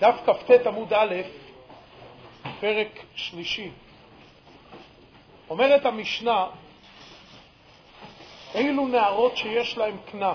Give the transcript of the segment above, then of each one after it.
דף כ"ט עמוד א', פרק שלישי. אומרת המשנה, אילו נערות שיש להם כנף,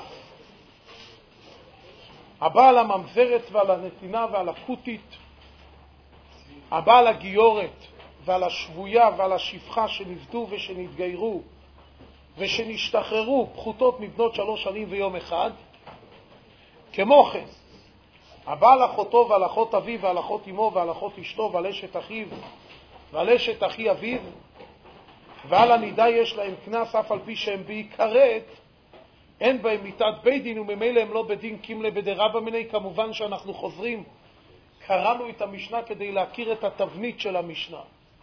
הבא על הממזרת ועל הנתינה ועל הקוטית, הבא על הגיורת ועל השבויה ועל השפחה שנפדו ושנתגיירו ושנשתחררו פחותות מבנות 3 שנים ויום אחד, כמו כן, הבא על אחותו ועל אחות אביו ועל אחות אמו ועל אחות אשתו ועל אשת אחיו ועל אשת אחי אביו, ועל הנידה יש להם כנס אף על פי שהם בעיקרת, אין בהם מיתת בית דין, וממילא הם לא בדין קימלה בדרבא מיני. כמובן שאנחנו חוזרים, קראנו את המשנה כדי להכיר את התבנית של המשנה.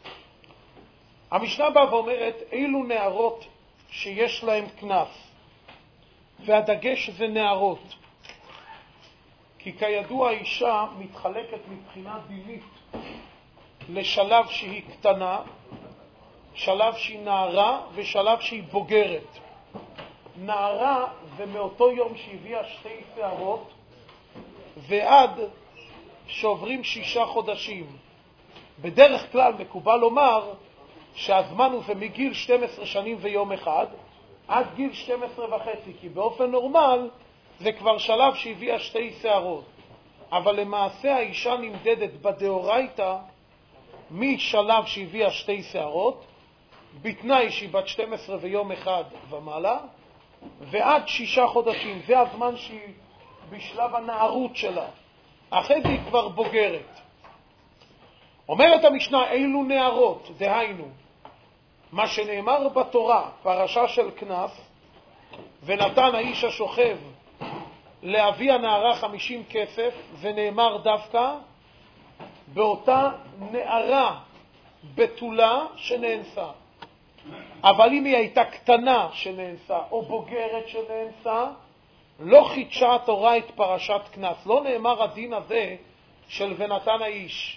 המשנה באה ואומרת, אילו נערות שיש להם כנס, והדגש זה נערות, כי כידוע האישה מתחלקת מבחינה דינית לשלב שהיא קטנה, שלב שהיא נערה ושלב שהיא בוגרת. נערה זה מאותו יום שהביאה 2 שערות ועד שעוברים 6 חודשים. בדרך כלל מקובל לומר שהזמן הוא זה מגיל 12 שנים ויום אחד עד גיל 12 וחצי, כי באופן נורמל זה כבר שלב שהביאה 2 שערות. אבל למעשה האישה נמדדת בדאורייתא משלב שהביאה 2 שערות, בתנאי שהיא בת 12 ויום אחד ומעלה, ועד 6 חודשים. זה הזמן שהיא בשלב הנערות שלה. אחרי זה היא כבר בוגרת. אומרת המשנה, אילו נערות, דהיינו, מה שנאמר בתורה, פרשה של כנף, ונתן האיש השוכב לאבי הנערה 50 כסף, זה נאמר דווקא באותה נערה בתולה שנאנסה. אבל אם היא הייתה קטנה שנאנסה או בוגרת שנאנסה, לא חידשה התורה את פרשת כנס. לא נאמר הדין הזה של ונתן האיש.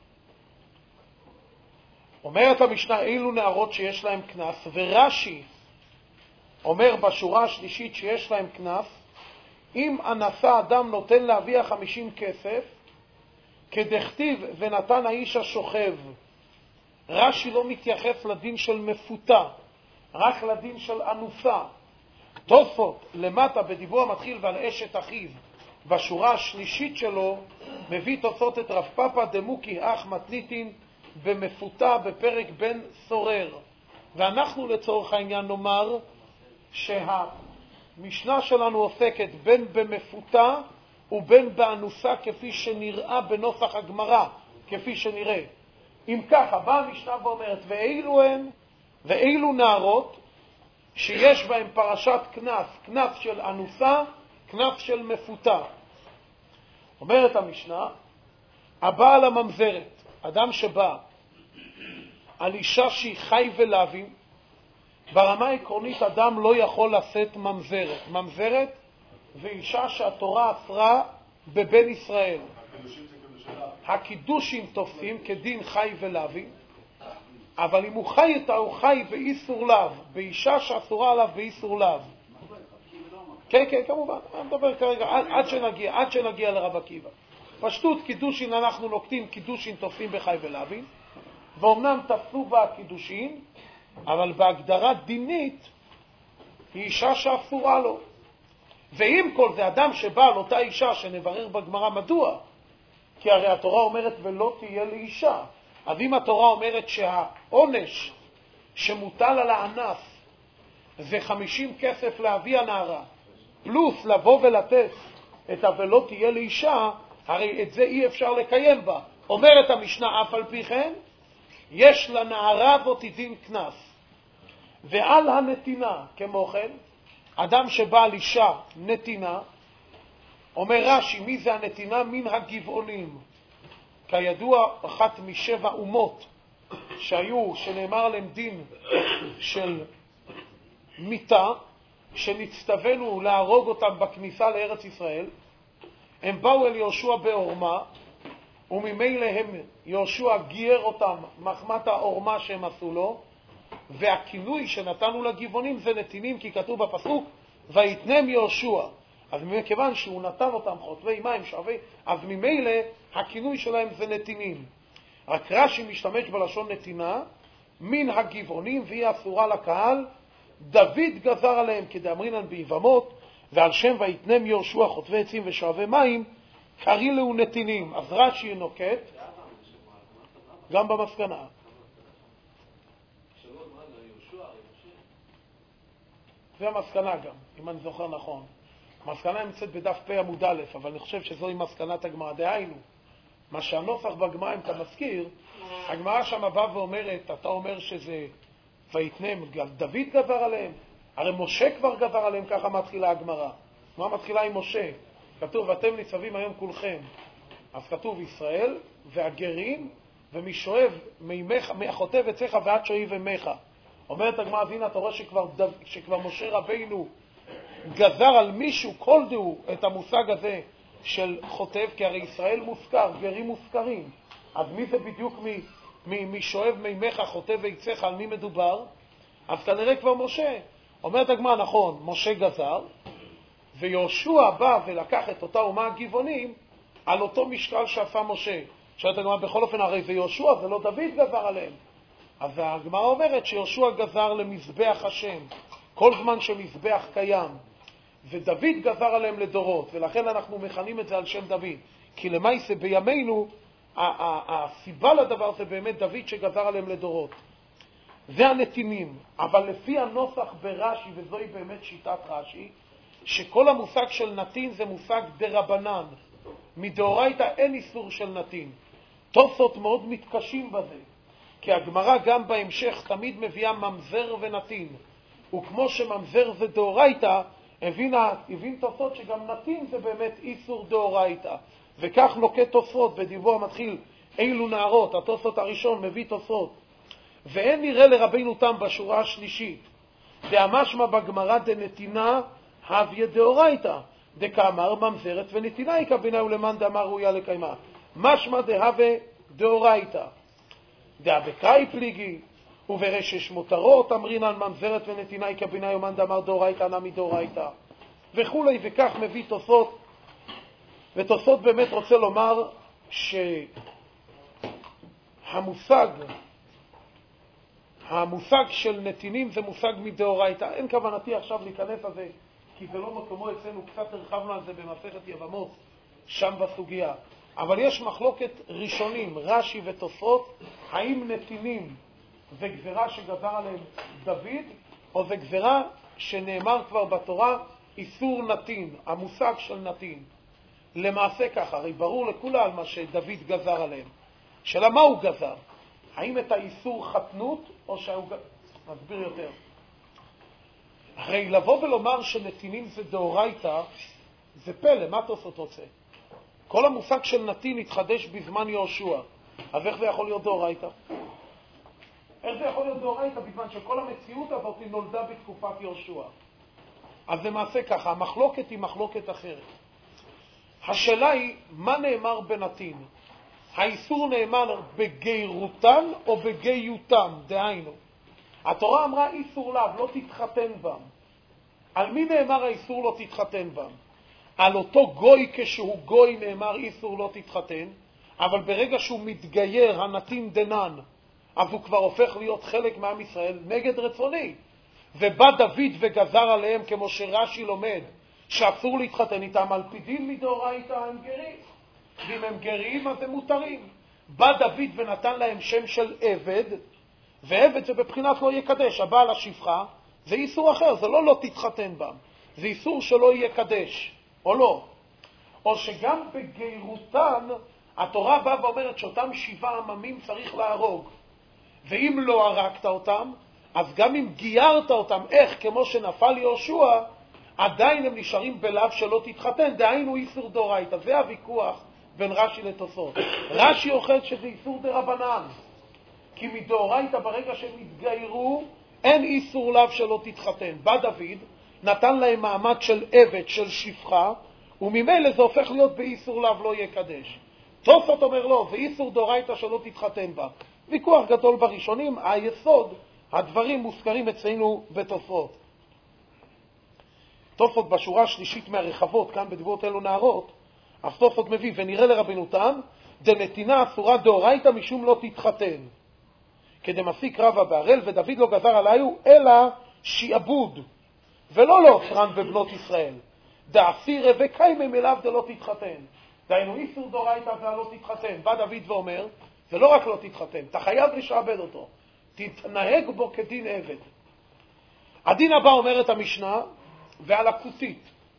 אומרת המשנה, אילו נערות שיש להם כנס, ורש"י אומר בשורה השלישית שיש להם כנס, אם אנסה אדם נותן להביא 50 כסף, כדכתיב ונתן האיש השוכב. רש"י לא מתייחס לדין של מפותה, רק לדין של אנוסה. תוספות למטה בדיבור המתחיל ועל אשת אחיו, בשורה השלישית שלו מביא תוספות את רב פאפא דמוקי אח מתניתין במפותה בפרק בן סורר. ואנחנו לצורך העניין נאמר שהמשנה שלנו עוסקת בין במפותה ובין באנוסה, כפי שנראה בנוסח הגמרא, כפי שנראה. אם ככה, באה המשנה ואומרת, ואילו נערות שיש בהם פרשת כנס, כנס של אנוסה, כנס של מפותה. אומרת המשנה, הבא על הממזרת, אדם שבא על אישה שהיא חי ולהבים, ברמה העקרונית אדם לא יכול לשאת ממזרת. ממזרת זה אישה שהתורה אסרה בבן ישראל. הקידושים תופסים כדין חי ולהבים, אבל אם הוא חי איתה, הוא חי באיסור לאו, באישה שאסורה עליו באיסור לאו. כן, כמובן, אני מדבר כרגע עד שנגיע לרב עקיבא. פשטות קידושין אנחנו נוקטים, קידושין תופסים בחי ולהבים, ואומנם תפסו בה קידושין, אבל בהגדרה דינית היא אישה שאסורה לו. ואם כל זה אדם שבא על אותה אישה, שנברר בגמרא מדוע, כי הרי התורה אומרת ולא תהיה לאישה. אז אם התורה אומרת שהעונש שמוטל על האנס זה 50 כסף להביא הנערה, פלוס לבוא ולתת את ולא תהיה לאישה, הרי את זה אי אפשר לקיים בה. אומרת המשנה, אף על פי כן, יש לנערה הזאת דין כנס. ועל הנתינה, כמו כן, אדם שבא על אישה נתינה, אומר רש"י, מי זה הנתינה? מן הגבעונים. כידוע, אחת מ7 אומות שנאמר עליהם דין של מיתה, שנצטווינו להרוג אותם בכניסה לארץ ישראל. הם באו אל יהושע בעורמה, וממילא יהושע גייר אותם מחמת העורמה שהם עשו לו, והכינוי שנתנו לגבעונים זה נתינים, כי כתוב בפסוק, ויתנם יהושע. אז מכיוון שהוא נתן אותם חוטבי מים שווה, אז ממילא הכינוי שלהם זה נתינים. רק רש"י משתמש בלשון נתינה, מן הגבעונים והיא אסורה לקהל, דוד גזר עליהם כדאמרינן ביבמות, ועל שם ויתנם יהושע חוטבי עצים ושואבי מים, קריא לו נתינים. אז רש"י נוקט גם במסקנה. זה המסקנה גם, אם אני זוכר נכון. המסקנה נמצאת בדף פ' עמוד א', אבל אני חושב שזוהי מסקנת הגמרא. דהיינו, מה שהנוסח בגמרא, אם אתה מזכיר, הגמרא שם באה ואומרת, אתה אומר שזה ויתנם, דוד גזר עליהם, הרי משה כבר גזר עליהם, ככה מתחילה הגמרא. מה מתחילה עם משה? כתוב, ואתם ניצבים היום כולכם. אז כתוב ישראל והגרים ומשואב מהחוטב אצלך ועד שואב אמך. אומרת הגמרא, אז הנה אתה רואה שכבר משה רבינו גזר על מישהו כל דהו את המושג הזה של חוטב, כי הרי ישראל מוזכר, גרים מוזכרים. אז מי זה בדיוק משואב מימך חוטב ויצאך, על מי מדובר? אז כנראה כבר משה. אומרת הגמרא, נכון, משה גזר, ויהושע בא ולקח את אותה אומה הגבעונים על אותו משקל שעשה משה. שואלת הגמרא, בכל אופן הרי זה יהושע, זה לא דוד גזר עליהם. אז הגמרא אומרת שיהושע גזר למזבח השם, כל זמן שמזבח קיים, ודוד גזר עליהם לדורות, ולכן אנחנו מכנים את זה על שם דוד. כי למעשה בימינו, הסיבה לדבר זה באמת דוד שגזר עליהם לדורות. זה הנתינים, אבל לפי הנוסח ברש"י, וזוהי באמת שיטת רש"י, שכל המושג של נתין זה מושג דרבנן. מדאורייתא אין איסור של נתין. תוספות מאוד מתקשים בזה, כי הגמרא גם בהמשך תמיד מביאה ממזר ונתין. וכמו שממזר זה דאורייתא, הבין תוספות שגם נתין זה באמת איסור דאורייתא. וכך נוקט תוספות בדיבור המתחיל, אילו נערות, התוספות הראשון מביא תוספות. ואין נראה לרבינו תם בשורה השלישית, דאמשמע בגמרא דנתינה הביא דאורייתא, דקאמר ממזרת ונתינה יקא ביניהו למאן דאמר ראויה לקיימה. משמע דהווה דאורייתא. דאבקאי פליגי, וברשש מותרות אמרינן ממזרת ונתינה יקא ביניהו מאן דאמר דאורייתא נמי דאורייתא. וכולי, וכך מביא תוספות. ותוספות באמת רוצה לומר המושג של נתינים זה מושג מדאורייתא. אין כוונתי עכשיו להיכנס לזה, כי זה לא מקומו אצלנו, קצת הרחבנו על זה במסכת יבמות, שם בסוגיה. אבל יש מחלוקת ראשונים, רש"י ותוספות, האם נתינים זה גזרה שגזר עליהם דוד, או זה גזרה שנאמר כבר בתורה, איסור נתין, המושג של נתין. למעשה ככה, הרי ברור לכולה על מה שדוד גזר עליהם. שאלה מה הוא גזר? האם את האיסור חתנות, או שהוא מסביר יותר? הרי לבוא ולומר שנתינים זה דאורייתא, זה פלא, מה תוספות רוצה? כל המושג של נתין התחדש בזמן יהושע, אז איך זה יכול להיות דאורייתא? איך זה יכול להיות דאורייתא בזמן שכל המציאות הזאת נולדה בתקופת יהושע? אז למעשה ככה, המחלוקת היא מחלוקת אחרת. השאלה היא, מה נאמר בנתין? האיסור נאמר בגירותן או בגיותם, דהיינו. התורה אמרה איסור לאו, לא תתחתן בם. על מי נאמר האיסור לא תתחתן בם? על אותו גוי כשהוא גוי נאמר איסור לא תתחתן, אבל ברגע שהוא מתגייר, הנתין דנן, אז הוא כבר הופך להיות חלק מעם ישראל נגד רצוני. ובא דוד וגזר עליהם, כמו שרש"י לומד, שאסור להתחתן איתם על פי דין מדאורייתא הם גרים. ואם הם גרים אז הם מותרים. בא דוד ונתן להם שם של עבד, ועבד זה בבחינת לא יקדש. הבעל השפחה זה איסור אחר, זה לא תתחתן בם, זה איסור שלא יקדש, או לא. או שגם בגירותן התורה באה ואומרת שאותם 7 עממים צריך להרוג, ואם לא הרגת אותם, אז גם אם גיירת אותם, איך? כמו שנפל יהושע, עדיין הם נשארים בלאו שלא תתחתן, דהיינו איסור דאורייתא. זה הוויכוח בין רש"י לתוספות. רש"י אוחז שזה איסור דרבנן, כי מדאורייתא ברגע שהם התגיירו, אין איסור לאו שלא תתחתן. בא דוד, נתן להם מעמד של עבד, של שפחה, וממילא זה הופך להיות באיסור לאו לא יקדש. תוספות אומר לא, זה איסור דאורייתא שלא תתחתן בה. ויכוח גדול בראשונים, היסוד, הדברים מוזכרים אצלנו בתוספות. תוספות בשורה השלישית מהרחבות, כאן בדברות אלו נערות, אז תוספות מביא, ונראה לרבנו תם, דנתינה אסורה דאורייתא משום לא תתחתן. כדמסיק רבא בהראל, ודוד לא גזר עליו, אלא שיעבוד, ולא לאוסרן בבנות ישראל. דאסירא וקיימא אליו דלא תתחתן. דהיינו איסור דאורייתא ולא תתחתן. בא דוד ואומר, זה לא רק לא תתחתן, אתה חייב לשעבד אותו. תתנהג בו כדין עבד. הדין הבא אומרת המשנה, ועל הכותית.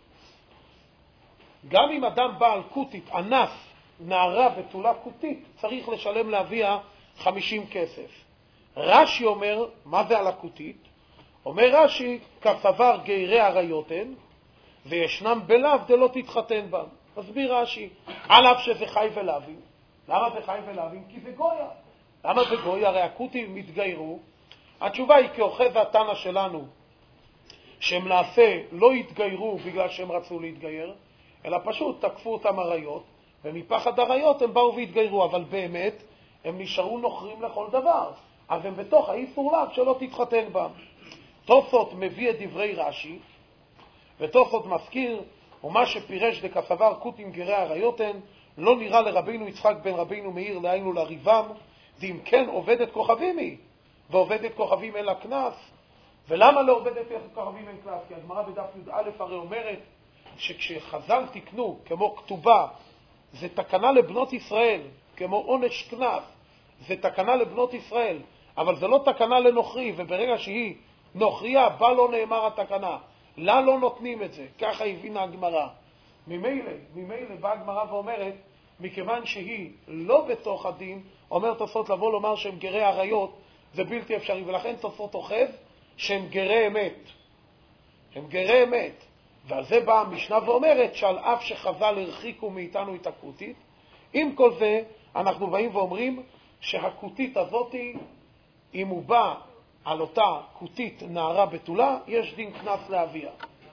גם אם אדם בעל כותית, אנס, נערה בתולה כותית, צריך לשלם לאביה 50 כסף. רש"י אומר, מה זה על הכותית? אומר רש"י, כסבר גיירי עריותן, וישנם בלאו דלא תתחתן בם. מסביר רש"י, על אף שזה חי ולאווים. למה זה חי ולאווים? כי זה גויה. למה זה גויה? הרי הכותים מתגיירו. התשובה היא כאוחז התנא שלנו, שהם לעשה לא התגיירו בגלל שהם רצו להתגייר, אלא פשוט תקפו אותם עריות, ומפחד עריות הם באו והתגיירו, אבל באמת הם נשארו נוכרים לכל דבר. אז הם בתוך האיסור לאו שלא תתחתן בם. תוספות מביא את דברי רש"י, ותוספות מזכיר, ומה שפירש דכסבר כותים גרי עריותן, לא נראה לרבינו יצחק בן רבינו מאיר לעינו לריבם, ואם כן עובדת כוכבים היא, ועובדת כוכבים אין לה כנס. ולמה לא עובדת כוכבים אין כנס? כי הגמרא בדף י"א הרי אומרת שכשחז"ל תקנו כמו כתובה, זה תקנה לבנות ישראל, כמו עונש כנס, זה תקנה לבנות ישראל, אבל זה לא תקנה לנוכרי, וברגע שהיא נוכריה, בה לא נאמר התקנה. לה לא נותנים את זה, ככה הבינה הגמרא. ממילא באה הגמרא ואומרת, מכיוון שהיא לא בתוך הדין, אומר תוספות לבוא לומר שהם גרי עריות, זה בלתי אפשרי, ולכן תוספות אוחז שהם גרי אמת. הם גרי אמת. ועל זה באה המשנה ואומרת שעל אף שחז"ל הרחיקו מאיתנו את הכותית, עם כל זה אנחנו באים ואומרים שהכותית הזאת, אם הוא בא על אותה כותית נערה בתולה, יש דין כנס לאביה.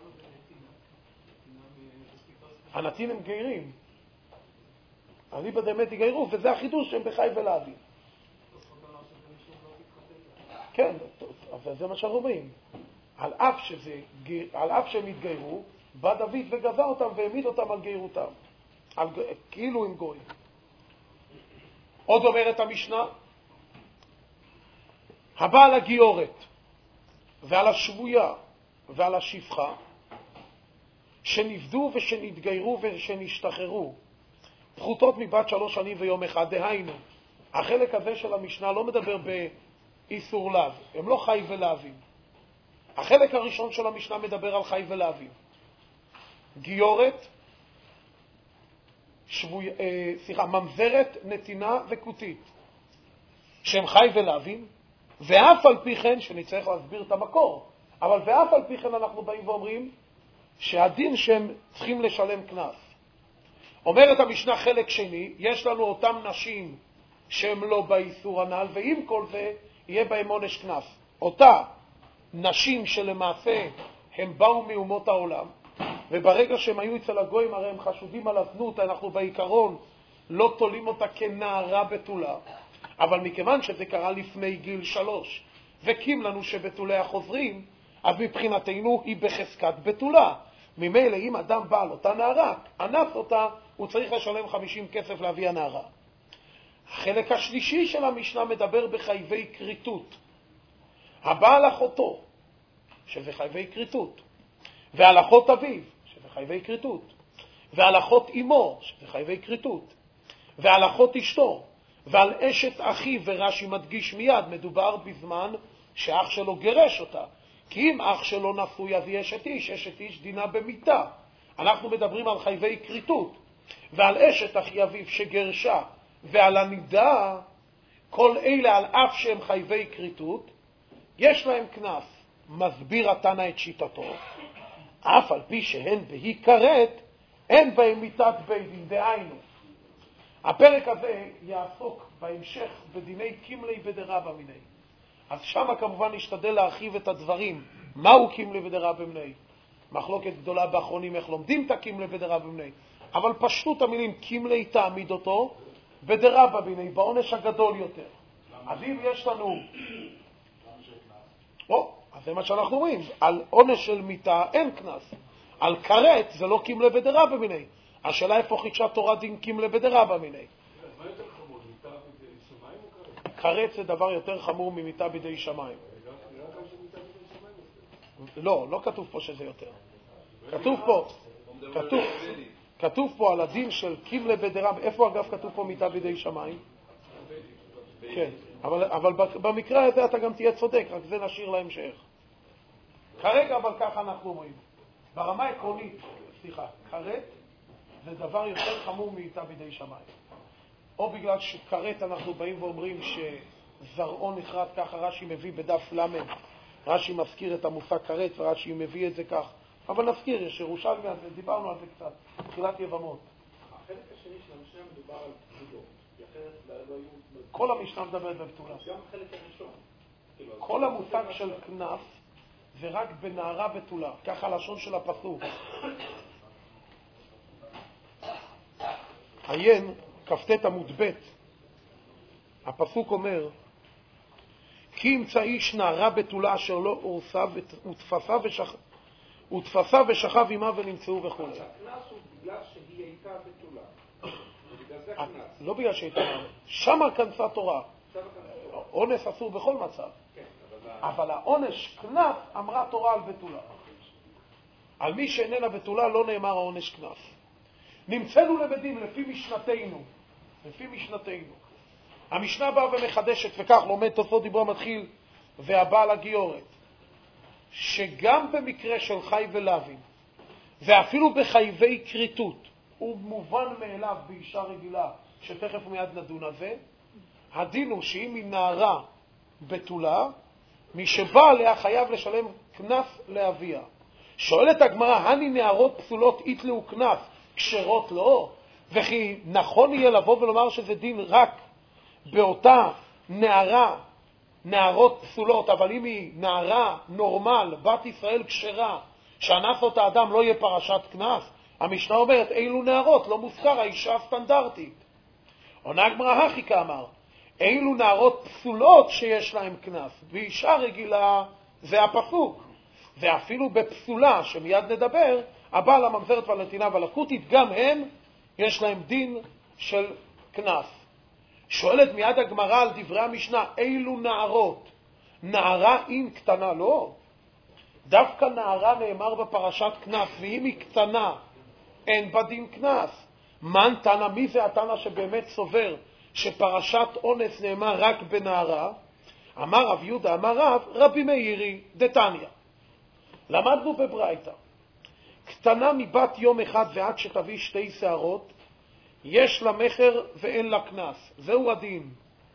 הנתין הם גיירים. אני באמת יגיירו, וזה החידוש שהם בחי ולאבי. כן, אבל זה מה שאנחנו אומרים. על אף שהם התגיירו, בא דוד וגזר אותם והעמיד אותם על גיירותם. כאילו הם גויים. עוד אומרת המשנה, הבא על הגיורת ועל השבויה ועל השפחה שנפדו ושנתגיירו ושנשתחררו פחותות מבת 3 שנים ויום אחד. דהיינו, החלק הזה של המשנה לא מדבר באיסור לאו, הם לא חי ולאווים. החלק הראשון של המשנה מדבר על חי ולאווים. גיורת, ממזרת, נתינה וכותית, שהם חי ולאווים, ואף על פי כן, שנצטרך להסביר את המקור, אבל ואף על פי כן אנחנו באים ואומרים שהדין שהם צריכים לשלם כנס. אומרת המשנה חלק שני, יש לנו אותם נשים שהם לא באיסור הנ"ל, ועם כל זה יהיה בהם עונש כנס. אותה נשים שלמעשה הם באו מאומות העולם, וברגע שהם היו אצל הגויים הרי הם חשודים על הזנות, אנחנו בעיקרון לא תולים אותה כנערה בתולה, אבל מכיוון שזה קרה לפני גיל 3 וקים לנו שבתולי החוזרים, אז מבחינתנו היא בחזקת בתולה. ממילא אם אדם בא על אותה נערה, אנס אותה, הוא צריך לשלם 50 כסף להביא הנערה. החלק השלישי של המשנה מדבר בחייבי קריטות. הבא על אחותו, שזה חייבי קריטות, ועל אחות אביו, שזה חייבי קריטות, ועל אחות אמו, שזה חייבי קריטות, ועל אחות אשתו, ועל אשת אחיו, ורש"י מדגיש מיד, מדובר בזמן שאח שלו גרש אותה. כי אם אח שלו נשוי אז היא אשת איש, אשת איש דינה במיתה. אנחנו מדברים על חייבי קריטות, ועל אשת אחי אביו שגרשה, ועל הנידה, כל אלה על אף שהם חייבי קריטות, יש להם כנס. מסביר התנא את שיטתו, אף על פי שהן בהי כרת, אין בהם מיתת בית דין. דהיינו, הפרק הזה יעסוק בהמשך בדיני קימלי בדרבא מיני. אז שם כמובן נשתדל להרחיב את הדברים. מהו קימלי בדרבא מיני? מחלוקת גדולה באחרונים איך לומדים את הקימלי בדרבא מיני. אבל פשטות המילים קימלי תעמיד אותו בדרבא מיני, בעונש הגדול יותר. אז אם יש לנו... אז זה מה שאנחנו רואים. על עונש של מיתה אין כנס. על כרת זה לא קימלה בדרבא מיני. השאלה איפה חידשה תורה דין קימלה בדרבא מיני. אז מה יותר חמור, מיטה בידי שמיים או כרת? כרת זה דבר יותר חמור ממיטה בידי שמיים. לא כתוב פה שזה יותר. כתוב פה על הדין של קימלה בדרבא. איפה אגב כתוב פה מיטה בידי שמיים? כן, אבל במקרה הזה אתה גם תהיה צודק, רק זה נשאיר להמשך. כרגע אבל ככה אנחנו אומרים. ברמה עקרונית, כרת זה דבר יותר חמור מיטה בידי שמיים. או בגלל שכרת אנחנו באים ואומרים שזרעו נחרט, ככה רש"י מביא בדף למד. רש"י מזכיר את המושג כרת ורש"י מביא את זה כך. אבל נזכיר, יש ירושלמי על זה, דיברנו על זה קצת, תחילת יבמות. החלק השני של המשנה מדובר על פסולות, כי אחרת לא היו... כל המשנה מדברת בפתולה. גם החלק הראשון. כל המושג של כנף זה רק בנערה בתולה, ככה הלשון של הפסוק. עיין, כ"ט עמוד ב', הפסוק אומר, כי ימצא איש נערה בתולה אשר לא אורסה ותפסה ושכב עמה ונמצאו וכו'. הכנס הוא בגלל שהיא הייתה בתולה. בגלל זה הכנס. לא בגלל שהייתה, שמה כנסה תורה. אונס אסור בכל מצב. אבל העונש כנף אמרה תורה על בתולה. על מי שאיננה בתולה לא נאמר העונש כנף. נמצאנו לבדים לפי משנתנו. המשנה באה ומחדשת, וכך לומד תוספות דיברה מתחיל, והבעל הגיורת, שגם במקרה של חי ולווין, ואפילו בחייבי קריטות, הוא מובן מאליו באישה רגילה, שתכף מיד נדון על זה, הדין הוא שאם היא נערה בתולה, מי שבא עליה חייב לשלם כנס לאביה. שואלת הגמרא, הני נערות פסולות יתלו כנס, כשרות לא? וכי נכון יהיה לבוא ולומר שזה דין רק באותה נערות פסולות, אבל אם היא נערה נורמל, בת ישראל כשרה, שאנס אותה אדם לא יהיה פרשת כנס? המשנה אומרת, אילו נערות, לא מוזכר האישה הסטנדרטית. עונה הגמרא הכי כאמר, אילו נערות פסולות שיש להם כנס, ואישה רגילה זה הפסוק. ואפילו בפסולה, שמיד נדבר, הבעל הממזרת והנתינה והלקוטית, גם הם יש להם דין של כנס. שואלת מיד הגמרא על דברי המשנה, אילו נערות? נערה אם קטנה לא? דווקא נערה נאמר בפרשת כנס, ואם היא קטנה אין בה דין כנס. מן תנא, מי זה התנא שבאמת סובר שפרשת אונס נאמר רק בנערה? אמר רב יהודה, אמר רב, רבי מאירי דתניא. למדנו בברייתא, קטנה מבת יום אחד ועד שתביא 2 שערות, יש לה מחר ואין לה כנס. זהו הדין.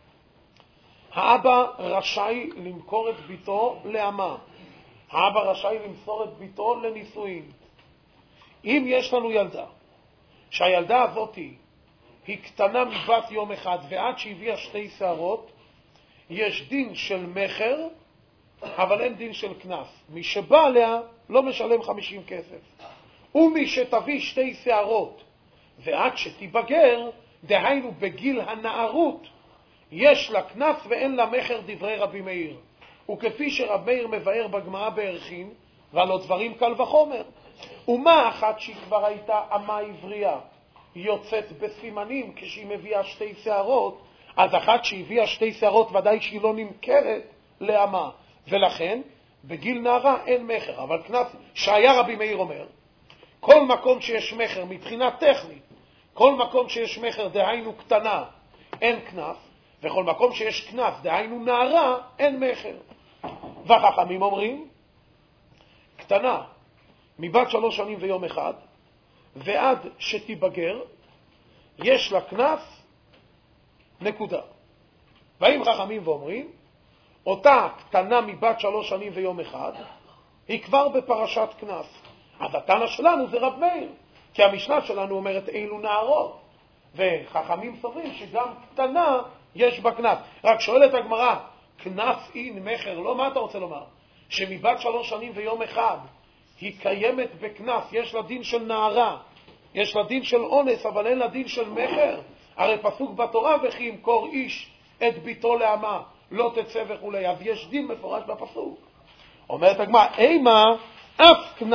האבא רשאי למכור את ביתו לאמה. האבא רשאי למסור את ביתו לנישואין. אם יש לנו ילדה, שהילדה הזאת היא קטנה מבת יום אחד ועד שהביאה 2 שערות, יש דין של מחר, אבל אין דין של כנס. מי שבא עליה לא משלם 50 כסף. ומי שתביא 2 שערות ועד שתיבגר, דהיינו בגיל הנערות, יש לה כנס ואין לה מחר, דברי רבי מאיר. וכפי שרב מאיר מבאר בגמרא בערכין, ועלו דברים קל וחומר. ומה אחת שהיא כבר הייתה אמה עברייה, יוצאת בסימנים כשהיא מביאה 2 שערות, אז אחת שהביאה 2 שערות ודאי שהיא לא נמכרת לאמה. ולכן בגיל נערה אין מחר. אבל כנס, שהיה רבי מאיר אומר, כל מקום שיש מחר מבחינה טכנית, כל מקום שיש מחר דהיינו קטנה אין כנס, וכל מקום שיש כנס דהיינו נערה אין מחר. והחכמים אומרים, קטנה מבת 3 שנים ויום אחד ועד שתיבגר יש לה כנס, נקודה. באים חכמים ואומרים, אותה קטנה מבת 3 שנים ויום אחד היא כבר בפרשת כנס. אז התנא שלנו זה רב מאיר, כי המשנה שלנו אומרת אילו נערות, וחכמים סוברים שגם קטנה יש בה כנס. רק שואלת הגמרא, כנס אין מחר, לא? מה אתה רוצה לומר? שמבת 3 שנים ויום אחד היא קיימת בכנס, יש לה דין של נערה, יש לה דין של אונס, אבל אין לה דין של מחר? הרי פסוק בתורה, וכי ימכור איש את ביתו לאמה לא תצא וכו'. אז יש דין מפורש בפסוק. אומרת הגמרא, אימה אף כנס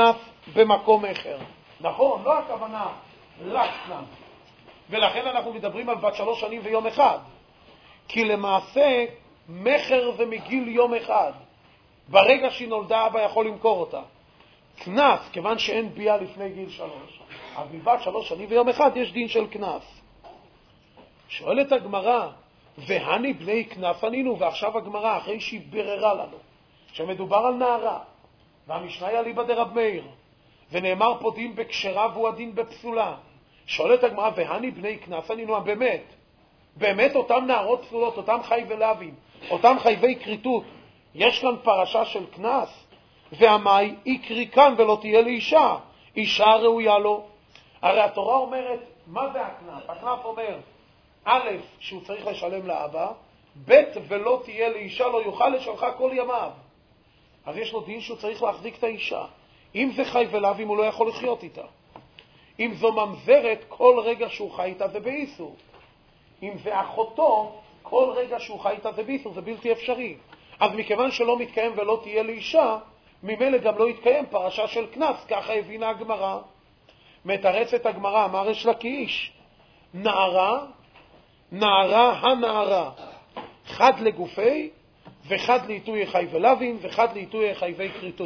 במקום אחר. נכון, לא הכוונה רק קנס. ולכן אנחנו מדברים על בת 3 שנים ויום אחד. כי למעשה מחר זה מגיל יום אחד. ברגע שהיא נולדה אבא יכול למכור אותה. קנס, כיוון שאין ביאה לפני גיל 3, אז מבת 3 שנים ויום אחד יש דין של קנס. שואלת הגמרא, והני בני קנס ענינו, ועכשיו הגמרא, אחרי שהיא בררה לנו, שמדובר על נערה, והמשנה היא אליבא דרב מאיר, ונאמר פה דין בקשרה והוא הדין בפסולה. שואלת הגמרא, והני בני קנס ענינו, באמת אותם נערות פסולות, אותם חי ולווים, אותם חייבי כריתות, יש כאן פרשה של קנס? והמי יקרי כאן ולא תהיה לאישה, אישה ראויה לו. הרי התורה אומרת, מה זה הקנס? הקנס אומר, א', שהוא צריך לשלם לאבא, ב', ולא תהיה לאישה, לא יוכל לשלחה כל ימיו. אז יש לו דין שהוא צריך להחזיק את האישה. אם זה חי ולווים, הוא לא יכול לחיות איתה. אם זו ממזרת, כל רגע שהוא חי איתה זה באיסור. אם זה אחותו, כל רגע שהוא חי איתה זה באיסור, זה בלתי אפשרי. אז מכיוון שלא מתקיים ולא תהיה לאישה, ממילא גם לא יתקיים פרשה של קנס, ככה הבינה הגמרא. מתרצת הגמרא, אמר יש לקיש, נערה, הנערה, חד לגופי, וחד לעיתוי חי ולווים, וחד לעיתוי חייבי כריתות.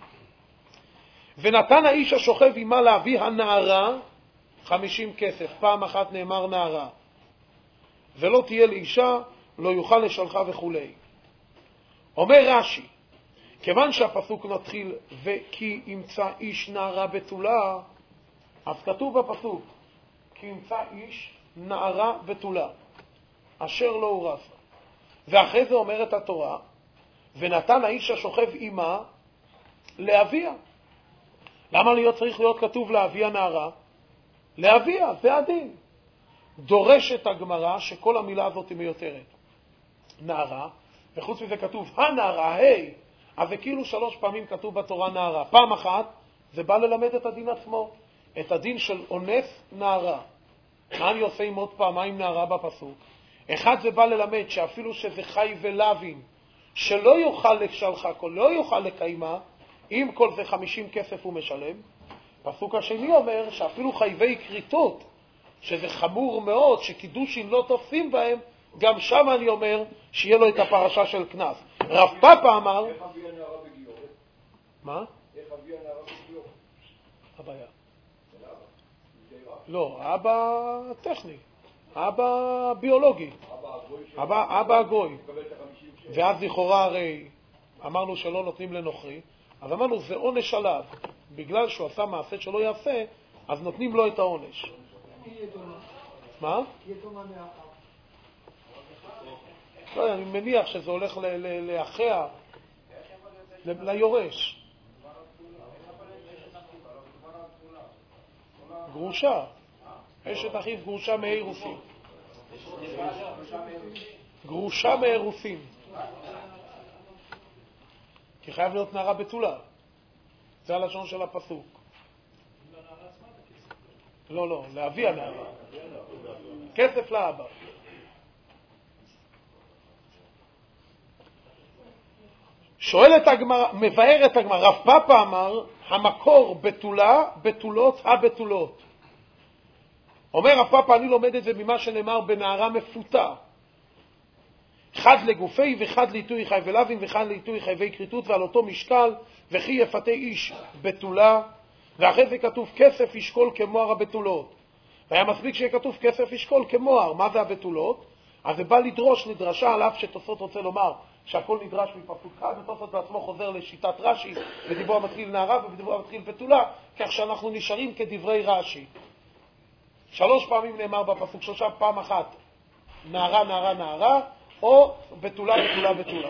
ונתן האיש השוכב עמה להביא הנערה 50 כסף, פעם אחת נאמר נערה, ולא תהיה לאישה, לא יוכל לשלחה וכו'. אומר רש"י, כיוון שהפסוק נתחיל וכי ימצא איש נערה בתולה, אז כתוב בפסוק כי ימצא איש נערה בתולה אשר לא הורס. ואחרי זה אומרת התורה, ונתן האיש השוכב עמה להביאה. למה צריך להיות כתוב להביאה נערה? להביאה, זה הדין. דורשת הגמרא שכל המילה הזאת היא מיותרת. נערה, וחוץ מזה כתוב הנערה, אז זה כאילו 3 פעמים כתוב בתורה נערה. פעם אחת זה בא ללמד את הדין עצמו, את הדין של אונס נערה. מה אני עושה עם עוד פעמיים נערה בפסוק? אחד זה בא ללמד שאפילו שזה חי ולווים, שלא יוכל לשלחה, לא יוכל לקיימה, עם כל זה 50 כסף הוא משלם. פסוק השני אומר שאפילו חייבי כריתות, שזה חמור מאוד, שקידושין לא תופסים בהם, גם שם אני אומר שיהיה לו את הפרשה של קנס. רב פאפה אמר... איך אביא הנערה בגיורת? מה? איך אביא הנערה בגיורת? הבעיה. של אבא. לא, אבא טכני. אבא ביולוגי. אבא הגוי. ואז לכאורה הרי אמרנו שלא נותנים לנוכרי, אז אמרנו זה עונש עליו. בגלל שהוא עשה מעשה שלא יעשה, אז נותנים לו את העונש. מה? יתומה מאחר. לא, אני מניח שזה הולך לאחיה, ליורש. גרושה. אשת אחיו גרושה מאירוסין. גרושה מאירוסין. כי חייב להיות נערה בתולה. זה הלשון של הפסוק. לא, להביא הנערה. כסף לאבא. שואלת הגמרא, מבארת הגמרא, רב פאפה אמר, המקור בתולה, בתולות, הבתולות. אומר רב פאפה, אני לומד את זה ממה שנאמר בנערה מפותה. חד לגופי וחד לעיתוי חי ולווין וחד לעיתוי חייבי כריתות, ועל אותו משקל, וכי יפתה איש בתולה, ואחרי זה כתוב כסף ישקול כמוהר הבתולות. והיה מספיק שיהיה כתוב כסף ישקול כמוהר. מה זה הבתולות? אז זה בא לדרוש לדרשה על אף שתוספות רוצה לומר שהכל נדרש מפסוק אחד, ותוספות בעצמו חוזר לשיטת רש"י, בדיבור המתחיל נערה ובדיבור המתחיל בתולה, כך שאנחנו נשארים כדברי רש"י. 3 פעמים נאמר בפסוק, 3 פעם אחת נערה, נערה, נערה, או בתולה, בתולה, בתולה.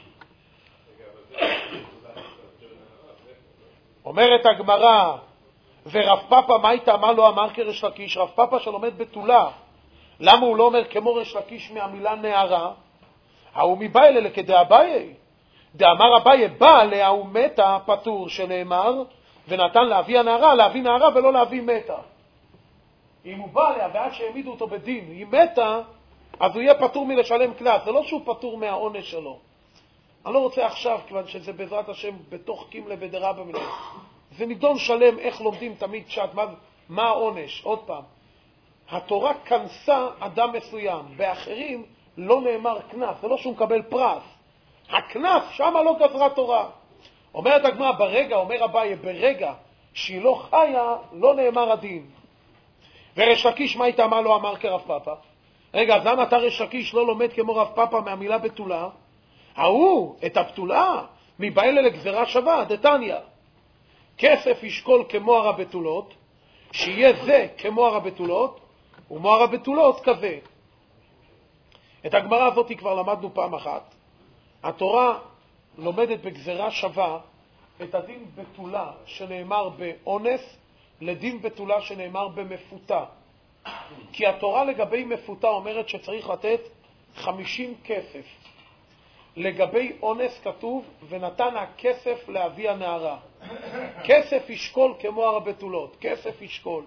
אומרת הגמרא, ורב פאפה מה הייתה? מה לא אמר כריש לקיש? רב פאפה שלומד בתולה, למה הוא לא אומר כמו ריש לקיש מהמילה נערה? ההוא מבא אלה כדי אביי. דאמר אביי בא עליה ומתה פטור, שנאמר ונתן להביא הנערה, להביא נערה ולא להביא מתה. אם הוא בא עליה ועד שהעמידו אותו בדין היא מתה, אז הוא יהיה פטור מלשלם קנס. זה לא שהוא פטור מהעונש שלו. אני לא רוצה עכשיו, כיוון שזה בעזרת השם בתוך קימלה בדרבה מלך. זה נידון שלם איך לומדים תמיד פשט, מה העונש. עוד פעם, התורה כנסה אדם מסוים, באחרים לא נאמר כנס, זה לא שהוא מקבל פרס. הכנס, שמה לא גזרה תורה. אומרת הגמרא, אומר אביי, ברגע שהיא לא חיה, לא נאמר הדין. וריש לקיש, מה איתה, מה לא אמר כרב פאפא? רגע, אז למה אתה ריש לקיש לא לומד כמו רב פאפא מהמילה בתולה? את הבתולה, מבעילה לגזרה שווה, דתניא. כסף ישקול כמו הר הבתולות, שיהיה זה כמו הר הבתולות, ומו הר הבתולות כזה. את הגמרא הזאת כבר למדנו פעם אחת. התורה לומדת בגזרה שווה את הדין בתולה שנאמר באונס, לדין בתולה שנאמר במפותה. כי התורה לגבי מפותה אומרת שצריך לתת 50 כסף. לגבי אונס כתוב, ונתן הכסף לאבי הנערה. כסף ישקול כמו הר הבתולות, כסף ישקול.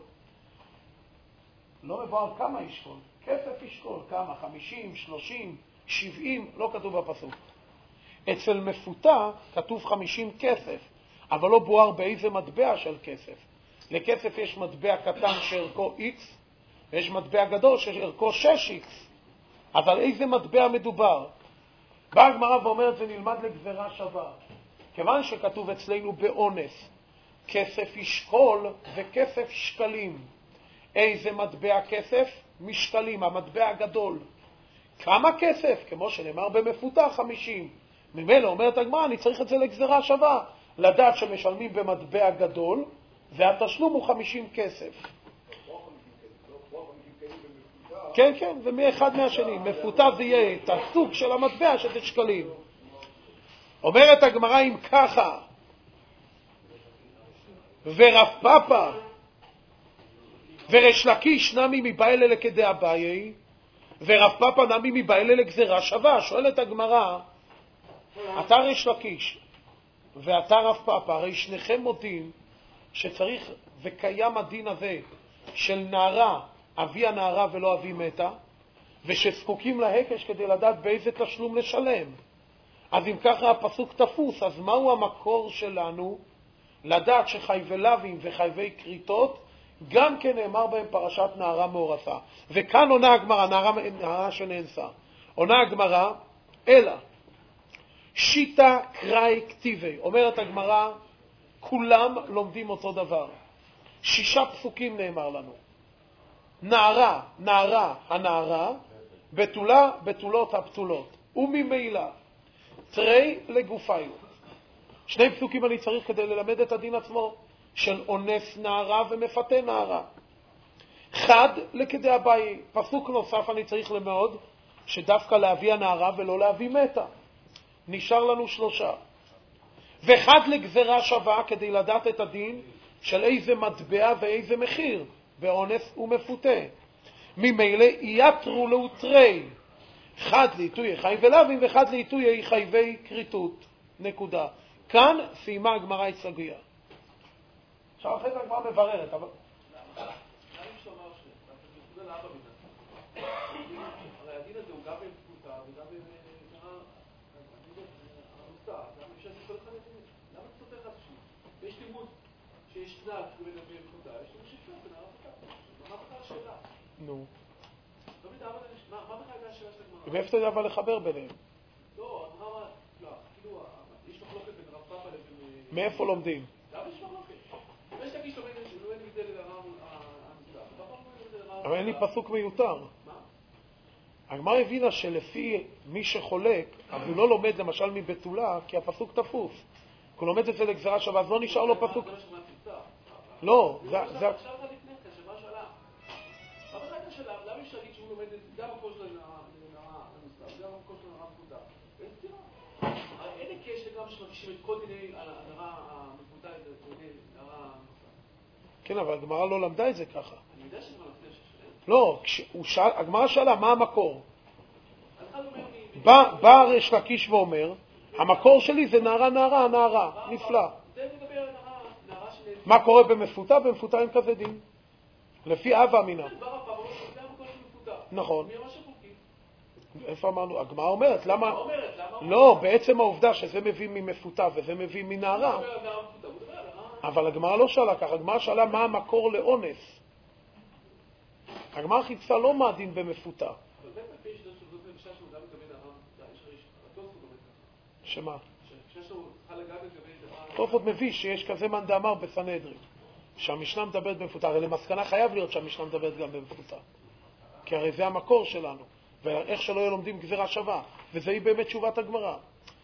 לא מבואר כמה ישקול, כסף ישקול, כמה? 50, 30, 70, לא כתוב בפסוק. אצל מפותה כתוב 50 כסף, אבל לא בואר באיזה מטבע של כסף. לכסף יש מטבע קטן שערכו X, ויש מטבע גדול שערכו 6X. אבל איזה מטבע מדובר? באה הגמרא ואומרת, זה נלמד לגזרה שווה. כיוון שכתוב אצלנו באונס, כסף ישקול וכסף שקלים. איזה מטבע כסף? משקלים, המטבע הגדול. כמה כסף? כמו שנאמר במפותה 50. ממילא אומרת הגמרא, אני צריך את זה לגזרה שווה. לדעת שמשלמים במטבע גדול, והתשלום הוא 50 כסף. כן, כן, ומאחד מהשני. מפותה זה יהיה את הסוג של המטבע שזה שקלים. אומרת הגמרא, אם ככה, ורב פאפא וריש לקיש נמי מבעילה לכדי אביי, ורב פאפא נמי מבעילה לגזרה שווה. שואלת הגמרא, אתה ריש לקיש ואתה רב פאפא, הרי שניכם מודים שצריך וקיים הדין הזה של נערה, אבי הנערה ולא אבי מתה, ושזקוקים להקש כדי לדעת באיזה תשלום לשלם. אז אם ככה הפסוק תפוס, אז מהו המקור שלנו לדעת שחייבי לווים וחייבי קריטות גם כן נאמר בהם פרשת נערה מאורסה? וכאן עונה הגמרא, נערה שנאנסה, עונה הגמרא, אלא שיטה קראי כתיבי. אומרת הגמרא, כולם לומדים אותו דבר. 6 פסוקים נאמר לנו. נערה, נערה, הנערה, בתולה, בתולות, הבתולות. וממילא, תרי לגופיו. 2 פסוקים אני צריך כדי ללמד את הדין עצמו, של אונס נערה ומפתה נערה. חד לכדי אביי. פסוק נוסף אני צריך למוד, שדווקא להביא הנערה ולא להביא מתה. נשאר לנו 3. וחד לגזרה שווה כדי לדעת את הדין של איזה מטבע ואיזה מחיר, באונס ומפתה. ממילא יתרו לו תרי. חד לעיתוי חייבי לווים וחד לעיתוי חייבי קריטות. נקודה. כאן סיימה הגמרא את סוגיה. עכשיו אחרי זה הגמרא מבררת, אבל... הרי הדין הזה הוא גם בפקוטה וגם בנערה, גם אפשר לכל אחד לדין. למה אתה סותר לך שוב? יש לימוד שיש תנאי בפקוטה, יש לימוד שפר בנערה פקוטה. מה בכלל השאלה? נו. מה בכלל הייתה השאלה של הגמרא? ואיפה אתה יודע אבל לחבר ביניהם? לא, הגמרא, כאילו, יש מחלוקת בין רב פאפא לבין... מאיפה לומדים? למה יש מחלוקת? יש תגיש לומד שלא אין מזה לנערה המסלה. אבל אין לי פסוק מיותר. מה? הגמרא הבינה שלפי מי שחולק, אבל הוא לא לומד למשל מבתולה, כי הפסוק תפוס. הוא לומד את זה לגזרה שווה, אז לא נשאר לו פסוק. לא, זה... עכשיו אתה לפני כן, שמה שאלה. מה בכלל את השאלה? למה אפשר להגיד שהוא לומד גם המקור של הנערה המסלה, גם המקור של הנערה המפותה? אין סתירה. אין הקש לגמרי שמקשים את כל דיני הנערה המפותה לדיני נערה המסלה. כן, אבל הגמרא לא למדה את זה ככה. אני יודע שזה מלפני לא, הגמרא שאלה, מה המקור? בא ריש לקיש ואומר, המקור שלי זה נערה, נפלא. מה קורה במפותה? במפותה אין כזה דין. לפי אב ואמינה. נכון. איפה אמרנו? הגמרא אומרת, למה? לא, בעצם העובדה שזה מביא ממפותה וזה מביא מנערה. אבל הגמרא לא שאלה ככה, הגמרא שאלה מה המקור לאונס. הגמרא חיפשה לא מה הדין במפותה. אבל בטח יש זאת למשל שהוא גם לגבי נערה, התוספות אומר ככה. שמה? שהוא צריכה לגעת לגבי נערה. התוספות מביא שיש כזה מאן דאמר בסנהדרין, שהמשנה מדברת במפותה. הרי למסקנה חייב להיות שהמשנה מדברת גם במפותה. כי הרי זה המקור שלנו. ואיך שלא יהיה לומדים גזירה שווה. וזה היא באמת תשובת הגמרא.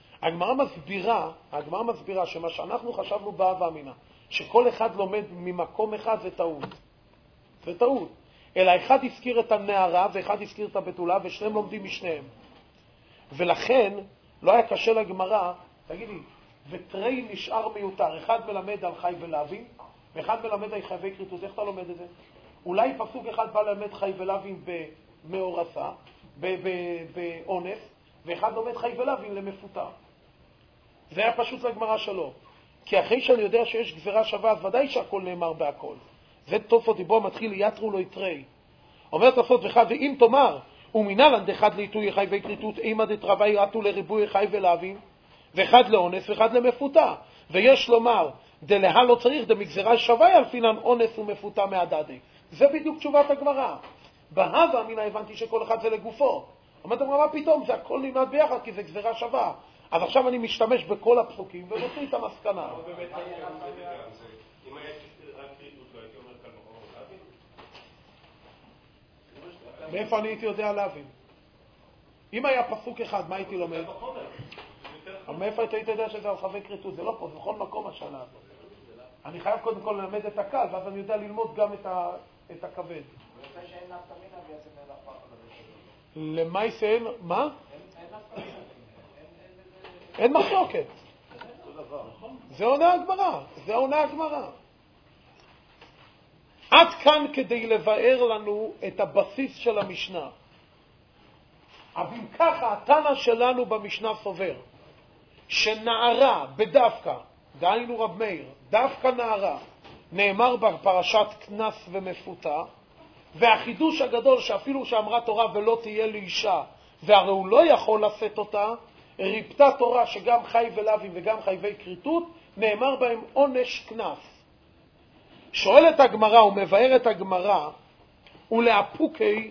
הגמרא מסבירה שמה שאנחנו חשבנו באה ואמינה, שכל אחד לומד ממקום אחד זה טעות. זה טעות. אלא אחד הזכיר את הנערה ואחד הזכיר את הבתולה ושניהם לומדים משניהם. ולכן לא היה קשה לגמרא, תגידי, ותרי נשאר מיותר. אחד מלמד על חי ולהבין, ואחד מלמד על חייבי כריתות. איך אתה לומד את זה? אולי פסוק אחד בא ללמד חי ולהבין במאורסה, באונס, ואחד לומד חי ולהבין למפותה. זה היה פשוט לגמרא שלו. כי אחרי שאני יודע שיש גזירה שווה, אז ודאי שהכל נאמר בהכל. זה תוספות דיבו מתחיל יתרו לו יתרי. אומר תוספות וחד, ואם תאמר, ומנהלן דחד לעיתוי חי וכריתות, אימא דתרווה ירתו לריבוי חי ולהבין, ואחד לאונס ואחד למפותה. ויש לומר, דלהה לא צריך, דמגזירה שווה ילפינן אונס ומפותה מהדדי. זה בדיוק תשובת הגמרא. בהווה אמינה הבנתי שכל אחד זה לגופו. אומרת הגמרא, מה פתאום? זה הכל נלמד ביחד, כי זה גזירה שווה. אז עכשיו אני משתמש בכל הפסוקים ומוציא את המסקנה. מאיפה אני הייתי יודע להבין? אם היה פסוק אחד, מה הייתי לומד? אבל מאיפה הייתי יודע שזה על חבי כריתות? זה לא פה, זה בכל מקום השנה הזאת. אני חייב קודם כל ללמד את הקל, ואז אני יודע ללמוד גם את הכבד. למה יסעין? מה? אין מחלוקת. זה עונה הגמרא. זה עונה הגמרא. עד כאן כדי לבאר לנו את הבסיס של המשנה. אבל אם ככה, התנא שלנו במשנה סובר, שנערה בדווקא, דהיינו רב מאיר, דווקא נערה, נאמר בפרשת כנס ומפותה, והחידוש הגדול שאפילו שאמרה תורה ולא תהיה לאישה, והרי הוא לא יכול לשאת אותה, ריפתה תורה שגם חי ולהבים וגם חייבי כריתות, נאמר בהם עונש כנס. שואלת הגמרא ומבארת הגמרא, ולאפוקי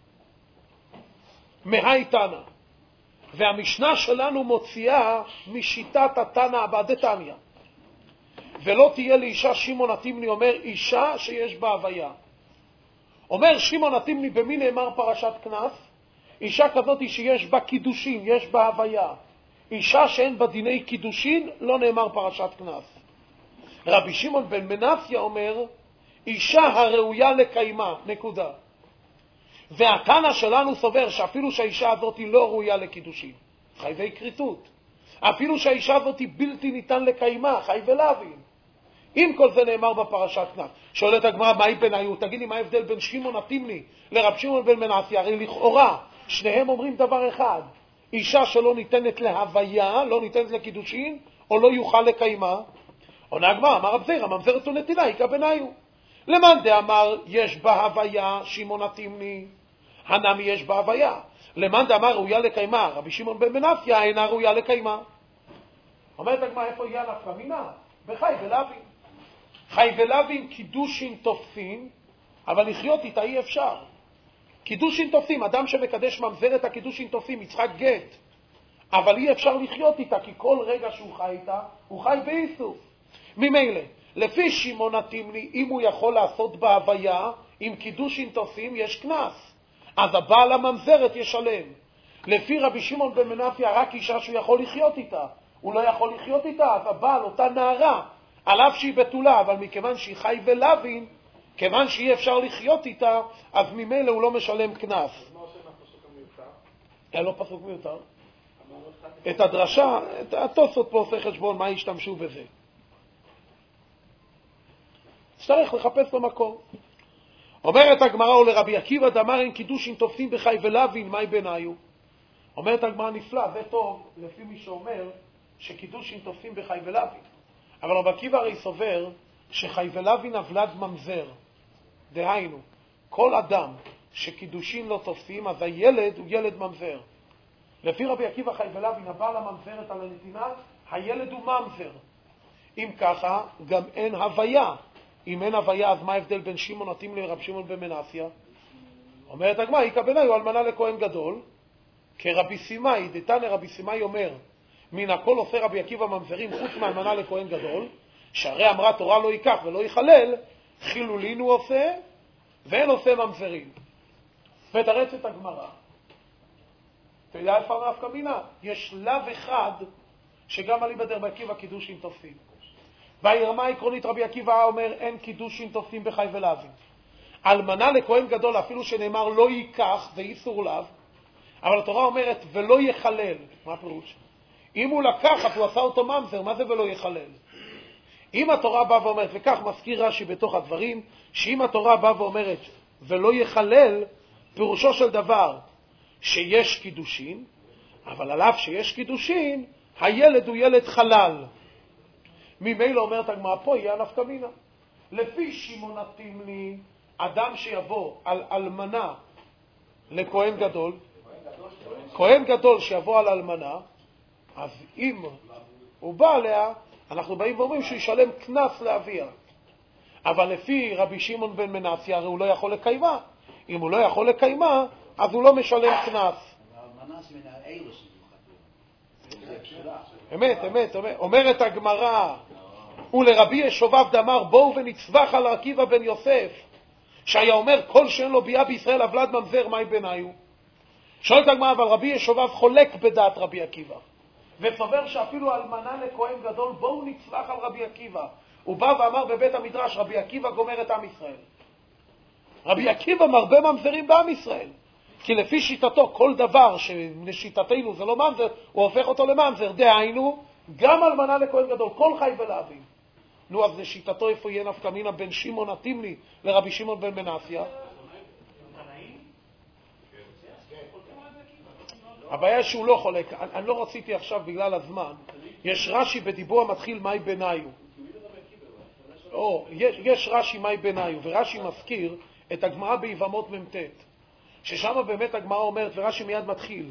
מהי תנא. והמשנה שלנו מוציאה משיטת התנא הבא דתניא. ולא תהיה לאישה, שמעון התימני אומר אישה שיש בה הוויה. אומר שמעון התימני, במי נאמר פרשת כנס? אישה כזאת שיש בה קידושין, יש בה הוויה. אישה שאין בה דיני קידושין, לא נאמר פרשת כנס. רבי שמעון בן מנסיה אומר, אישה הראויה לקיימה, נקודה. והתנא שלנו סובר שאפילו שהאישה הזאת היא לא ראויה לקידושין, חייבי כריתות. אפילו שהאישה הזאת היא בלתי ניתן לקיימה, חי ולהבין. אם כל זה נאמר בפרשת כנס. שואלת הגמרא, מהי ביניו? תגיד לי, מה ההבדל בין שמעון התימני לרב שמעון בן מנסיה? הרי לכאורה, שניהם אומרים דבר אחד. אישה שלא ניתנת להוויה, לא ניתנת לקידושין, או לא יוכל לקיימה. עונה הגמרא, אמר רב זירא, ממזרת ונתינה, איכא ביניו. למאן דאמר יש בה הוויה, שמעון התימני, הנמי יש בה הוויה. למאן דאמר ראויה לקיימה, רבי שמעון בן מנסיה אינה ראויה לקיימה. אומרת הגמרא, איפה יהיה נפקא מינה? בחי ולהבין. חי ולהבין קידושין תופסים, אבל לחיות איתה אי אפשר. קידושין תופסים, אדם שמקדש ממזרת הקידושין תופסים, יצחק גט. אבל אי אפשר לחיות איתה, כי כל רגע שהוא חי איתה, הוא חי באיסור. ממילא, לפי שמעון התימני, אם הוא יכול לעשות בהוויה, עם קידושין תופסים יש כנס. אז הבעל הממזרת ישלם. לפי רבי שמעון בן מנסיה, רק אישה שהוא יכול לחיות איתה. הוא לא יכול לחיות איתה, אז הבעל, אותה נערה, על אף שהיא בתולה, אבל מכיוון שהיא חי ולהבין, כיוון שאי אפשר לחיות איתה, אז ממילא הוא לא משלם כנס. מה עושה מהפסוק המיותר? אין לו פסוק מיותר. את הדרשה, התוספות פה עושה חשבון, מה ישתמשו בזה. צריך לחפש במקור. אומרת הגמרא, ולרבי עקיבא דאמר אין קידושין תופסים בחי ולהבין, מהי ביניו? אומרת הגמרא, נפלא, זה טוב לפי מי שאומר שקידושין תופסים בחי ולהבין. אבל רבי עקיבא הרי סובר שחי ולהבין אבלד ממזר. דהיינו, כל אדם שקידושין לא תופסים, אז הילד הוא ילד ממזר. לפי רבי עקיבא חי ולהבין, הבעל הממזרת על הנתינה, הילד הוא ממזר. אם ככה, גם אין הוויה. אם אין הוויה, אז מה ההבדל בין שמעון התימני לרב שמעון בן מנסיה? אומרת הגמרא, איכא בניו אלמנה לכהן גדול, כרבי סימאי, דתניא רבי סימאי אומר, מן הכל עושה רבי עקיבא ממזרים חוץ מאלמנה לכהן גדול, שהרי אמרה תורה לא ייקח ולא יחלל, חילולין הוא עושה, ואין עושה ממזרים. ותרץ הגמרא. אתה יודע איפה נפקא מינה? יש לאו אחד שגם אליבא דרבי עקיבא קידושין תופסים. והרמה העקרונית רבי עקיבא אומר אין קידושין תופסים בחי ולאווים. אלמנה לכהן גדול אפילו שנאמר לא ייקח זה איסור לאו, אבל התורה אומרת ולא יחלל. מה הפירוש? אם הוא לקח אז הוא עשה אותו ממזר, מה זה ולא יחלל? אם התורה באה ואומרת, וכך מזכיר רש"י בתוך הדברים, שאם התורה באה ואומרת ולא יחלל, פירושו של דבר שיש קידושין, אבל על אף שיש קידושין, הילד הוא ילד חלל. ממילא אומרת הגמרא פה, יהיה נפקא מינה. לפי שמעון התימני, אדם שיבוא על אלמנה לכהן גדול, כהן גדול שיבוא על אלמנה, אז אם הוא בא עליה, אנחנו באים ואומרים שהוא ישלם קנס לאביה. אבל לפי רבי שמעון בן מנסיה, הרי הוא לא יכול לקיימה. אם הוא לא יכול לקיימה, אז הוא לא משלם קנס. אמת. אומרת הגמרא, ולרבי ישובב דאמר, בואו ונצבח על עקיבא בן יוסף, שהיה אומר, כל שאין לו ביאה בישראל אבלד ממזר, מהי ביניו? שואלת הגמרא, אבל רבי ישובב חולק בדעת רבי עקיבא, וסובר שאפילו אלמנה לכהן גדול, בואו נצלח על רבי עקיבא. הוא בא ואמר בבית המדרש, רבי עקיבא גומר את עם ישראל. רבי עקיבא מרבה ממזרים בעם ישראל. כי לפי שיטתו, כל דבר שלשיטתנו זה לא ממזר, הוא הופך אותו לממזר. דהיינו, גם אלמנה לכהן גדול, כל חי ולאווים. נו, אז לשיטתו איפה יהיה נפקא מינה בין שמעון התימני לרבי שמעון בן מנסיה? הבעיה שהוא לא חולק. אני לא רציתי עכשיו בגלל הזמן. יש רש"י בדיבור המתחיל מהי ביניו. יש רש"י מהי ביניו, ורש"י מזכיר את הגמרא ביבמות מ"ט, ששם באמת הגמרא אומרת, ורש"י מיד מתחיל,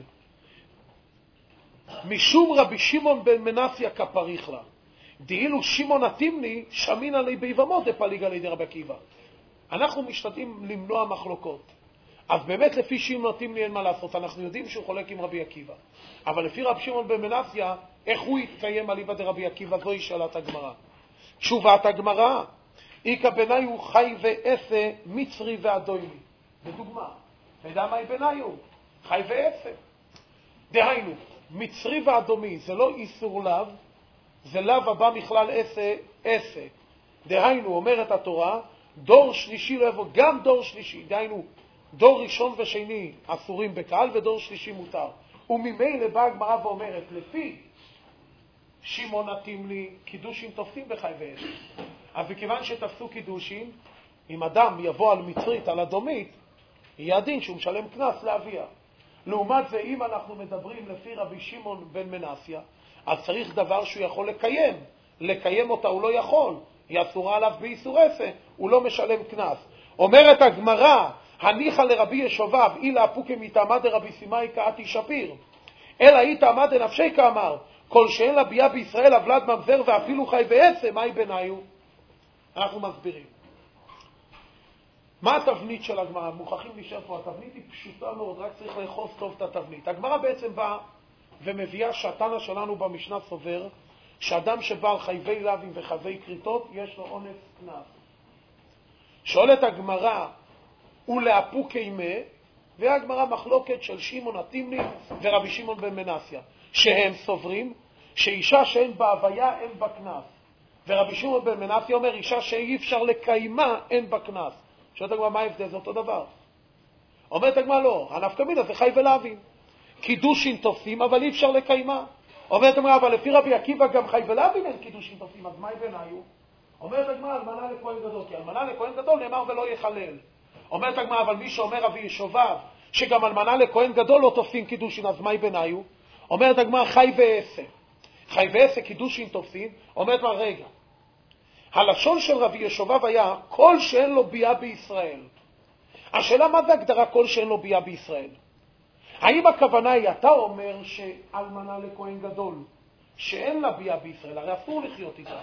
משום רבי שמעון בן מנסיה כפריך לה, דאילו שמעון התימני שמין עלי ביבמות דפליג עלי דרבי עקיבא. אנחנו משתדלים למנוע מחלוקות. אז באמת לפי שמעון התימני אין מה לעשות, אנחנו יודעים שהוא חולק עם רבי עקיבא. אבל לפי רבי שמעון בן מנסיה, איך הוא יתקיים אליבא דרבי עקיבא? זוהי שאלת הגמרא. תשובת הגמרא, איכא בניו חי ועשה מצרי ואדוימי. בדוגמה, תדע מהי בניו? חי ועשה. דהיינו, מצרי ואדומי זה לא איסור לאו, זה לאו הבא מכלל עשה. דהיינו, אומרת התורה, דור שלישי לא יבוא, גם דור שלישי, דהיינו, דור ראשון ושני אסורים בקהל ודור שלישי מותר. וממילא באה הגמרא ואומרת, לפי שמעון התימני, קידושין תופסים בחי ועשה. אז מכיוון שתפסו קידושין, אם אדם יבוא על מצרית, על אדומית, יהיה הדין שהוא משלם קנס לאביה. לעומת זה, אם אנחנו מדברים לפי רבי שמעון בן מנסיה, אז צריך דבר שהוא יכול לקיים. לקיים אותה הוא לא יכול. היא אסורה עליו באיסור עשה, הוא לא משלם קנס. אומרת הגמרא, הניחא לרבי ישובב, אילה אפוקי מטעמא דרבי סימאי קאתי שפיר. אלא היא טעמא דנפשי כאמר, כל שאין לה ביאה בישראל אבלד ממזר ואפילו חי ועשה, מהי ביניו? אנחנו מסבירים. מה התבנית של הגמרא? מוכרחים להישאר פה. התבנית היא פשוטה מאוד, רק צריך לאחוז טוב את התבנית. הגמרא בעצם באה ומביאה שהתנא שלנו במשנה סובר, שאדם שבא על חייבי לווים וחייבי כריתות, יש לו עונש קנס. שואלת הגמרא, ולאפוקי מה? והגמרא מחלוקת של שמעון התימני ורבי שמעון בן מנסיה, שהם סוברים שאישה שאין בה הוויה אין בה קנס. ורבי שמעון בן מנסיה אומר, אישה שאי אפשר לקיימה אין בה קנס. שואלת הגמרא, מה ההבדל? זה אותו דבר. אומרת הגמרא, לא, הנפקא מינה זה חי ולאווים. קידושין תופסים, אבל אי אפשר לקיימה. אומרת הגמרא, אבל לפי רבי עקיבא גם חי ולאווים אין קידושין תופסים, אז מהי ביניו? אומרת הגמרא, אלמנה לכהן גדול, כי אלמנה לכהן גדול נאמר ולא יחלל. אומרת הגמרא, אבל מי שאומר רבי ישובב, שגם אלמנה לכהן גדול לא תופסים קידושין, אז מהי ביניו? אומרת הגמרא, חי ועשה. חי ועשה קידושין תופסים. אומרת מה, רגע, הלשון של רבי ישובב היה כל שאין לו ביאה בישראל. השאלה, מה זה הגדרה כל שאין לו ביאה בישראל? האם הכוונה היא, אתה אומר שאלמנה לכהן גדול שאין לה ביאה בישראל, הרי אסור לחיות איתה,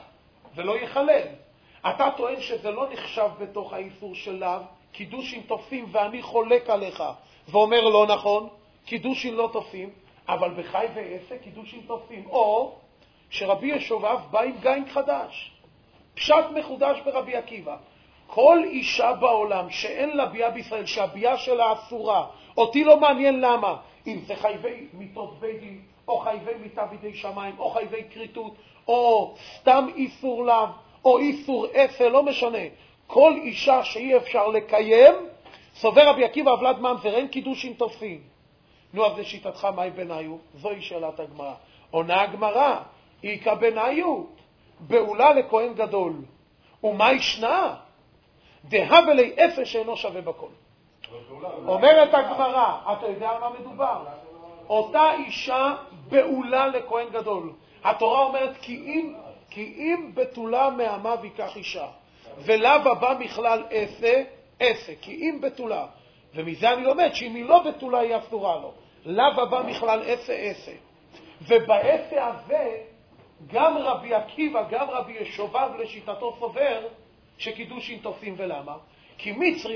ולא יחלל. אתה טוען שזה לא נחשב בתוך האיסור של לאו, קידושין תופים ואני חולק עליך, ואומר לא נכון, קידושין לא תופים, אבל בחי ועשה קידושין תופים. או שרבי ישובב בא עם גיין חדש, פשט מחודש ברבי עקיבא. כל אישה בעולם שאין לה ביאה בישראל, שהביאה שלה אסורה, אותי לא מעניין למה, אם זה חייבי מיתות בית דין, או חייבי מיתה בידי שמיים, או חייבי כריתות, או סתם איסור לאו, או איסור עשה, לא משנה. כל אישה שאי אפשר לקיים, סובר רבי עקיבא ולד ממזר, אין קידושין תופים. נו, אז לשיטתך מהי בניו? זוהי שאלת הגמרא. עונה הגמרא, איכא בניו, בעולה לכהן גדול. ומה ישנה? דהבה לי עשה שאינו שווה בכל. אומרת הגמרא, אתה יודע על מה מדובר? אותה אישה בעולה לכהן גדול. התורה אומרת כי אם בתולה מעמה ויקח אישה, ולאו הבא מכלל עשה, כי אם בתולה. ומזה אני לומד שאם היא לא בתולה היא אסורה לו. לאו הבא מכלל עשה. ובעשה הזה גם רבי עקיבא, גם רבי ישובב לשיטתו סובר שקידושין תופים. ולמה? כי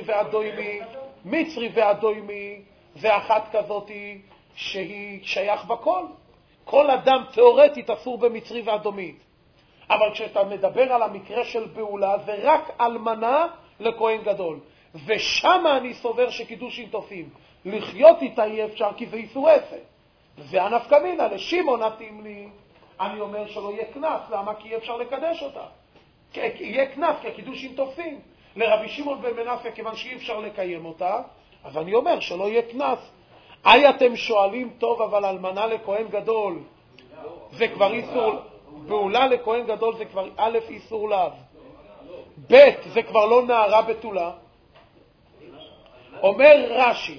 מצרי ואדוימי זה אחת כזאת שהיא שייך בכל. כל אדם תיאורטית אסור במצרי ואדומית. אבל כשאתה מדבר על המקרה של בעולה, זה רק אלמנה לכהן גדול. ושם אני סובר שקידושין תופים. לחיות איתה אי אפשר כי זה איסור עשה. זה הנפקא מינה. לשמעון מתאים לי, אני אומר שלא יהיה קנס. למה? כי אי אפשר לקדש אותה. יהיה קנס כי הקידושין תופים. לרבי שמעון בן מנסיה, כיוון שאי אפשר לקיים אותה, אז אני אומר שלא יהיה קנס. אתם שואלים טוב, אבל אלמנה לכהן גדול זה כבר איסור, בעולה לכהן גדול זה כבר א' איסור לאו, ב' זה כבר לא נערה בתולה. אומר רש"י,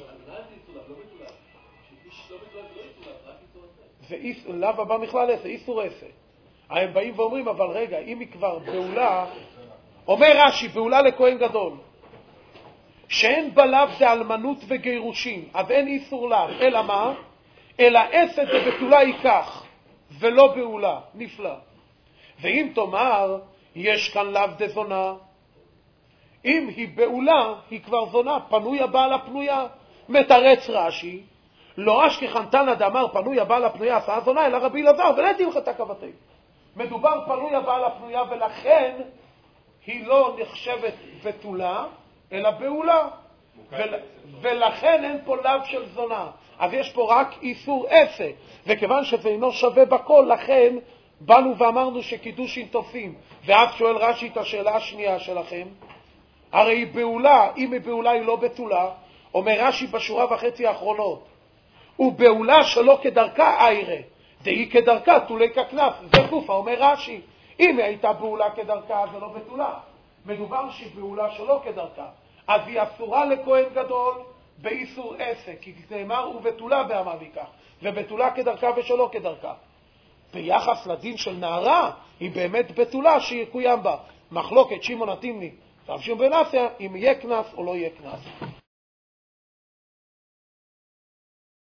זה לאו הבא מכלל עשה, איסור עשה. הם באים ואומרים, אבל רגע, אם היא כבר בעולה, אומר רש"י, בעולה לכהן גדול, שאין בלאו זה אלמנות וגירושין, אז אין איסור לאו. אלא מה? אלא עשה זה בתולה ייקח, ולא בעולה. נפלא. ואם תאמר, יש כאן לאו דזונה, אם היא בעולה, היא כבר זונה, פנוי הבעל הפנויה. מתרץ רש"י, לא אשכי חנתנא דאמר פנוי הבעל הפנויה עשה זונה, אלא רבי אלעזר, ולא הלכתה כבתי. מדובר פנוי הבעל הפנויה, ולכן היא לא נחשבת בתולה, אלא בעולה. ולכן אין פה לאו של זונה. אז יש פה רק איסור עשה. וכיוון שזה אינו שווה בכל, לכן באנו ואמרנו שקידושין תופים. ואז שואל רש"י את השאלה השנייה שלכם, הרי היא בעולה, אם היא בעולה היא לא בתולה. אומר רש"י בשורה וחצי האחרונות, ובעולה שלא כדרכה איירה, דהי כדרכה תולי ככנף. זה גופה, אומר רש"י. אם היא הייתה בעולה כדרכה, זה לא בתולה. מדובר שבעולה שלא כדרכה, אז היא אסורה לכהן גדול באיסור עשה, כי נאמר ובתולה בעמה ויקח, ובתולה כדרכה ושלא כדרכה. ביחס לדין של נערה, היא באמת בתולה שיקוים בה. מחלוקת שמעון התימני, רב שמעון בן מנסיה, אם יהיה קנס או לא יהיה קנס.